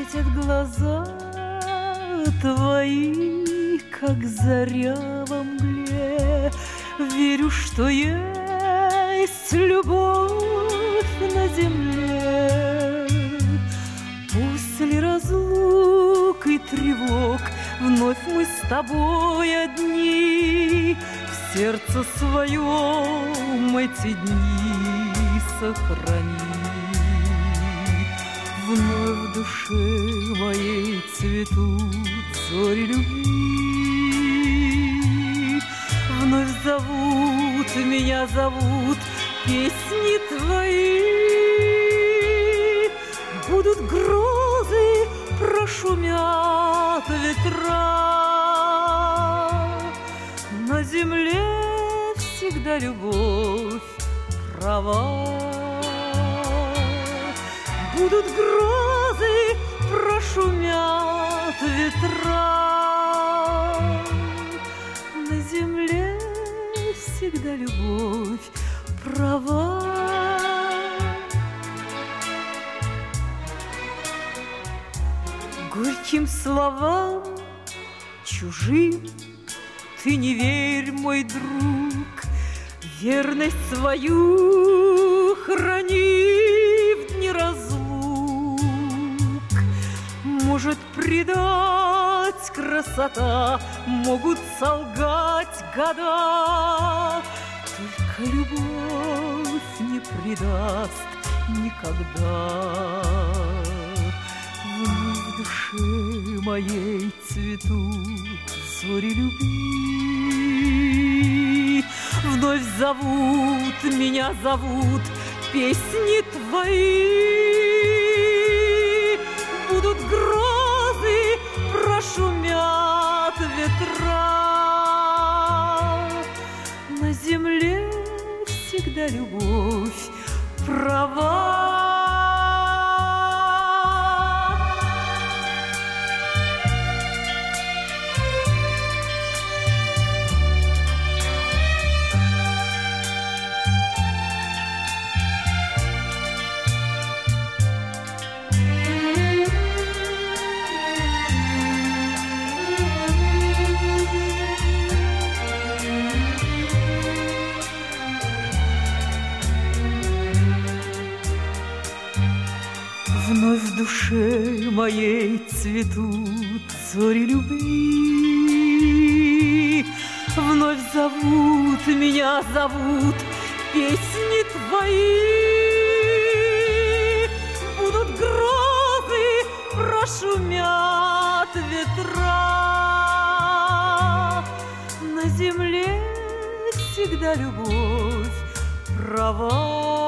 Светят глаза твои, как заря во мгле. Верю, что есть любовь на земле. После разлук и тревог вновь мы с тобой одни. В сердце своем эти дни сохрани. Вновь в душе моей цветут зори любви. Вновь зовут, меня зовут песни твои. Будут грозы, прошумят ветра. На земле всегда любовь права. Будут грозы, прошумят ветра. На земле всегда любовь права. Горьким словам чужим ты не верь, мой друг. Верность свою храни в дни разлук. Может предать красота, могут солгать года. Только любовь не предаст никогда. Вновь в душе моей цветут зори любви. Вновь зовут, меня зовут песни твои. Будут грозы, прошумят ветра. На земле всегда любовь права. Вновь в душе моей цветут зори любви. Вновь зовут, меня зовут песни твои. Будут грозы, прошумят ветра. На земле всегда любовь права.